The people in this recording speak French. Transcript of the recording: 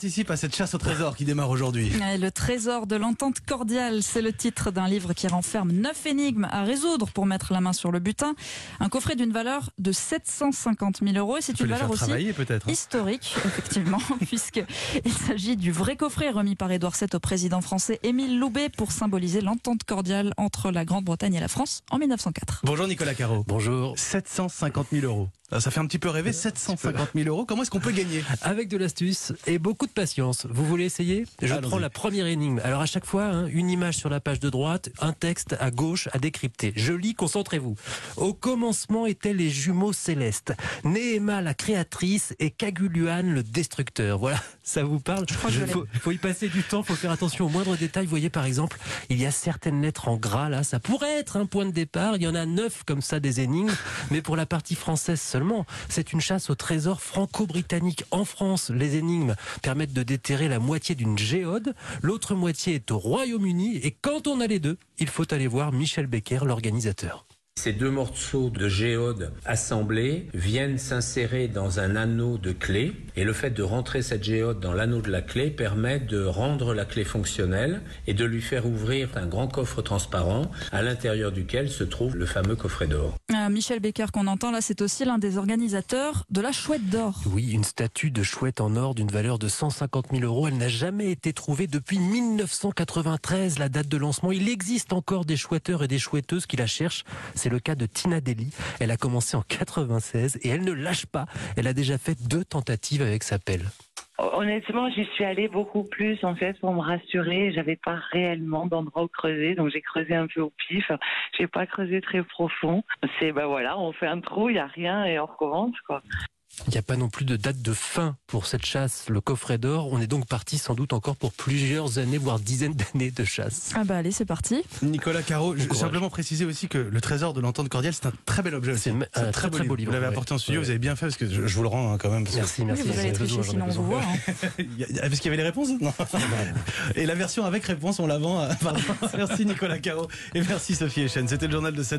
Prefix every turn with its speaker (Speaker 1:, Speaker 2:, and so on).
Speaker 1: participe à cette chasse au trésor qui démarre aujourd'hui.
Speaker 2: Le trésor de l'entente cordiale, c'est le titre d'un livre qui renferme 9 énigmes à résoudre pour mettre la main sur le butin. Un coffret d'une valeur de 750 000 euros et c'est une valeur aussi historique, effectivement, puisqu'il s'agit du vrai coffret remis par Édouard VII au président français Émile Loubet pour symboliser l'entente cordiale entre la Grande-Bretagne et la France en 1904.
Speaker 1: Bonjour Nicolas Caro.
Speaker 3: Bonjour.
Speaker 1: 750 000 euros. Ça fait un petit peu rêver, 750 000 euros. Comment est-ce qu'on peut gagner?
Speaker 3: Avec de l'astuce et beaucoup de patience. Vous voulez essayer? Je prends la première énigme. Alors à chaque fois, une image sur la page de droite, un texte à gauche à décrypter. Je lis, concentrez-vous. Au commencement étaient les jumeaux célestes. Néhéma la créatrice et Kaguluan le destructeur. Voilà, ça vous parle? Faut y passer du temps, faut faire attention aux moindres détails. Vous voyez par exemple, il y a certaines lettres en gras là, ça pourrait être un point de départ. Il y en a 9 comme ça des énigmes, mais pour la partie française seulement. C'est une chasse au trésor franco-britannique. En France, les énigmes permettent de déterrer la moitié d'une géode. L'autre moitié est au Royaume-Uni. Et quand on a les deux, il faut aller voir Michel Becker, l'organisateur.
Speaker 4: Ces deux morceaux de géode assemblés viennent s'insérer dans un anneau de clé et le fait de rentrer cette géode dans l'anneau de la clé permet de rendre la clé fonctionnelle et de lui faire ouvrir un grand coffre transparent à l'intérieur duquel se trouve le fameux coffret d'or.
Speaker 2: Michel Becker qu'on entend là, c'est aussi l'un des organisateurs de la chouette d'or.
Speaker 3: Oui, une statue de chouette en or d'une valeur de 150 000 euros. Elle n'a jamais été trouvée depuis 1993, la date de lancement. Il existe encore des chouetteurs et des chouetteuses qui la cherchent. C'est le cas de Tina Deli. Elle a commencé en 96 et elle ne lâche pas. Elle a déjà fait 2 tentatives avec sa pelle.
Speaker 5: Honnêtement, j'y suis allée beaucoup plus en fait pour me rassurer. J'avais pas réellement d'endroit où creuser, donc j'ai creusé un peu au pif. J'ai pas creusé très profond. C'est voilà, on fait un trou, il y a rien et on recommence quoi.
Speaker 3: Il n'y a pas non plus de date de fin pour cette chasse, le coffret d'or. On est donc parti sans doute encore pour plusieurs années, voire dizaines d'années de chasse.
Speaker 2: Ah bah allez, c'est parti.
Speaker 1: Nicolas Caro, je veux simplement préciser aussi que le trésor de l'entente cordiale, c'est un très bel objet aussi.
Speaker 3: C'est un très beau livre.
Speaker 1: Vous l'avez apporté en studio, vous avez bien fait parce que je vous le rends quand même.
Speaker 3: Merci.
Speaker 2: Oui, vous allez tricher sinon on vous voit.
Speaker 1: Parce qu'il y avait les réponses? Non. Et la version avec réponse, on la vend. Merci Nicolas Caro et merci Sophie Echen. C'était le journal de 7.